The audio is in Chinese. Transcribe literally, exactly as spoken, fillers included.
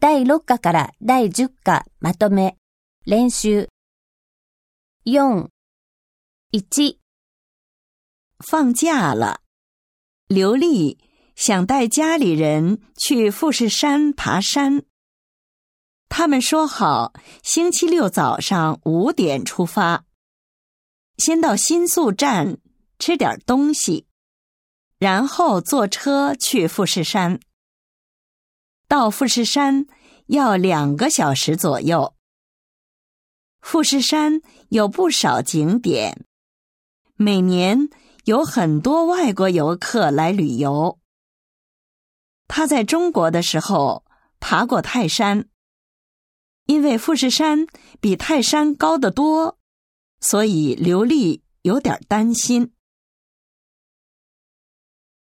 だいろっかからだいじゅっかまとめ、練習。四、一。 放假了，刘丽想带家里人去富士山爬山。他们说好星期六早上五点出发，先到新宿站吃点东西，然后坐车去富士山。到富士山要两个小时左右。富士山有不少景点，每年有很多外国游客来旅游。他在中国的时候爬过泰山，因为富士山比泰山高得多，所以刘丽有点担心。